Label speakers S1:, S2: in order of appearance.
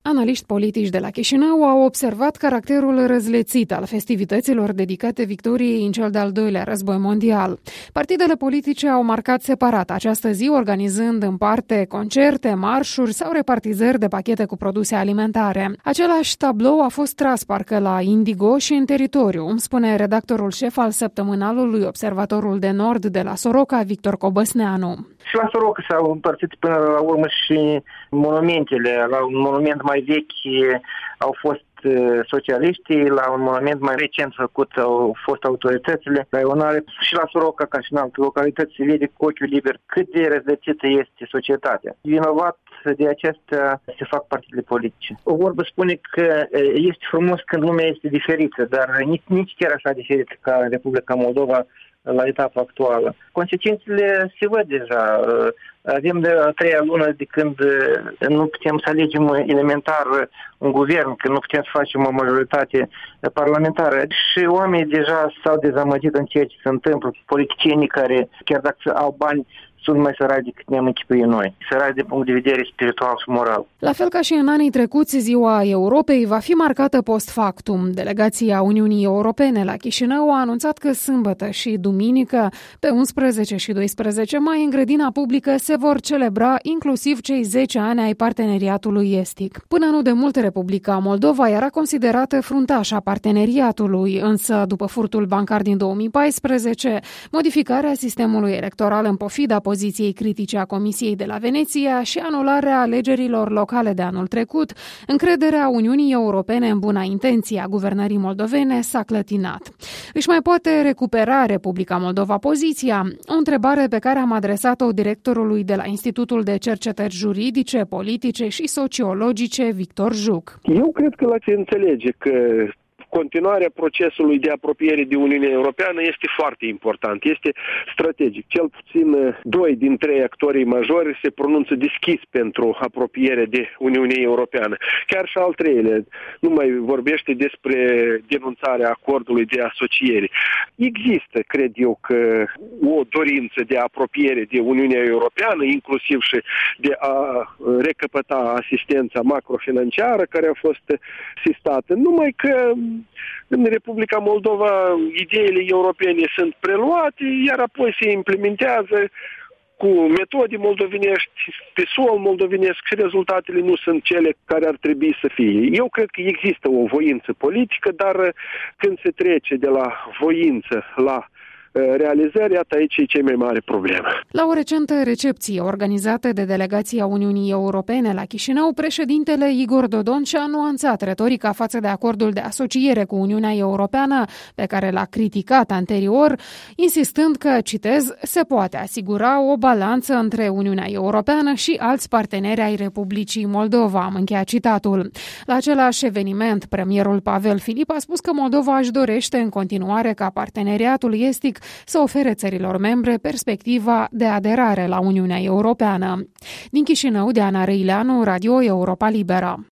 S1: Analiști politici de la Chișinău au observat caracterul răzlețit al festivităților dedicate victoriei în cel de-al doilea război mondial. Partidele politice au marcat separat această zi, organizând în parte concerte, marșuri sau repartizări de pachete cu produse alimentare. Același tablou a fost tras parcă la Indigo și în teritoriu, îmi spune redactorul șef al săptămânalului Observatorul de Nord de la Soroca, Victor Cobăsneanu.
S2: Și la Soroca s-au împărțit până la urmă și monumentele. La un monument mai vechi au fost socialiștii, la un monument mai recent făcut au fost autoritățile raionale. Și la Soroca, ca și în alte localități, se vede cu ochiul liber cât de răzlețită este societatea. Vinovat de acestea se fac partidele politice. O vorbă spune că este frumos când lumea este diferită, dar nici chiar așa diferită ca Republica Moldova la etapa actuală. Consecințele se văd deja. Avem de a treia lună de când nu putem să alegem elementar un guvern, când nu putem să facem o majoritate parlamentară. Și oamenii deja s-au dezamăgit în ceea ce se întâmplă. Politicienii care, chiar dacă au bani, sunt mai săraci decât ne-am închipuit noi. Săraci din punct de vedere spiritual și moral.
S1: La fel ca și în anii trecuți, Ziua Europei va fi marcată post factum. Delegația Uniunii Europene la Chișinău a anunțat că sâmbătă și duminică, pe 11 și 12 mai, în grădina publică se vor celebra inclusiv cei 10 ani ai parteneriatului estic. Până nu de mult, Republica Moldova era considerată fruntașa parteneriatului, însă după furtul bancar din 2014, modificarea sistemului electoral în pofida poziției critice a Comisiei de la Veneția și anularea alegerilor locale de anul trecut, încrederea Uniunii Europene în buna intenție a guvernării moldovene s-a clătinat. Își mai poate recupera Republica Moldova poziția? O întrebare pe care am adresat-o directorului de la Institutul de Cercetări Juridice, Politice și Sociologice, Victor Juc.
S3: Eu cred că la ce înțelege că continuarea procesului de apropiere de Uniunea Europeană este foarte important, este strategic. Cel puțin 2 din 3 actorii majori se pronunță deschis pentru apropiere de Uniunea Europeană. Chiar și al treilea nu mai vorbește despre denunțarea acordului de asociere. Există, cred eu, că o dorință de apropiere de Uniunea Europeană, inclusiv și de a recăpăta asistența macrofinanciară care a fost sistată, numai că în Republica Moldova ideile europene sunt preluate, iar apoi se implementează cu metode moldovenești, pe sol moldovenesc și rezultatele nu sunt cele care ar trebui să fie. Eu cred că există o voință politică, dar când se trece de la voință la realizări, iată aici e cea mai mare problemă.
S1: La o recentă recepție organizată de delegația Uniunii Europene la Chișinău, președintele Igor Dodon și-a nuanțat retorica față de acordul de asociere cu Uniunea Europeană, pe care l-a criticat anterior, insistând că, citez, se poate asigura o balanță între Uniunea Europeană și alți parteneri ai Republicii Moldova. Am încheiat citatul. La același eveniment, premierul Pavel Filip a spus că Moldova își dorește în continuare ca parteneriatul estic să ofere țărilor membre perspectiva de aderare la Uniunea Europeană. Din Chișinău, Diana Răileanu, Radio Europa Liberă.